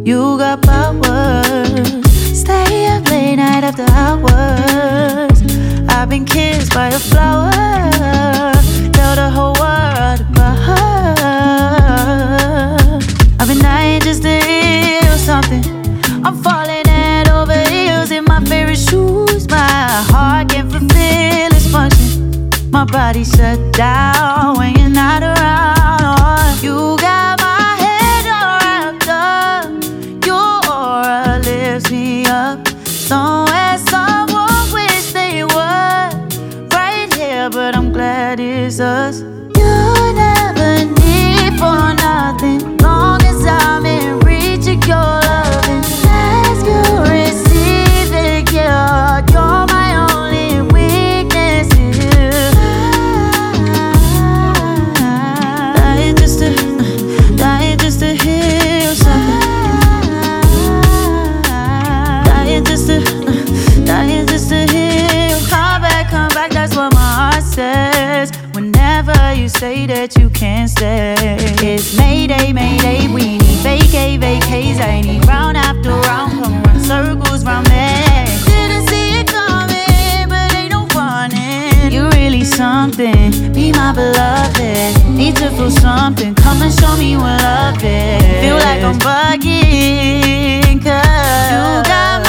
You got powers. Stay up late night after hours. I've been kissed by a flower. Tell the whole world about her. I've been dying just to hear something. I'm falling head over heels in my favorite shoes. My heart can't fulfill its function. My body shut down when you're not around. You got my head all wrapped up. Your aura lifts me up. Somewhere someone wish they were right here, but I'm glad it's us. You never need for nothing, long as I'm in reach of your loving. As you receive it, yeah, you're my only weakness. Dying just to hear something. Dying just to hear. Come back, that's what my heart says. Whenever you say that you can't stay, it's Mayday, Mayday. We need vacays. I need round after round, come run circles round me. Didn't see it coming, but ain't no running. You really something, be my beloved. Need to feel something, come and show me what love is. Feel like I'm bugging, 'cause you got